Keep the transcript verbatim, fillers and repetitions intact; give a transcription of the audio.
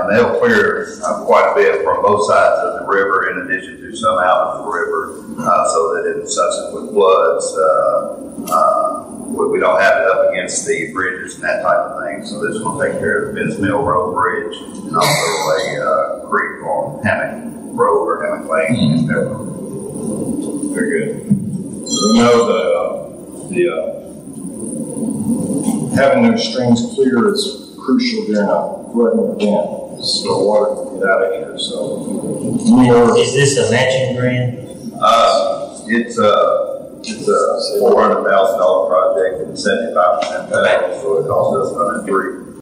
and they'll clear uh, quite a bit from both sides of the river, in addition to some out of the river, uh, so that in subsequent floods, uh, uh, we, we don't have it up against the bridges and that type of thing. So this will take care of the Vince Mill Road Bridge and also a uh, creek on Hammock Road or Hammock Lane. Mm-hmm. Very good. We know the uh, the uh, having those streams clear is crucial during a flooding event, so water can get out of here. So, we are. Is this a matching grant? Uh, it's a it's a four hundred thousand dollar project and seventy five percent pay, so it costs us one hundred three.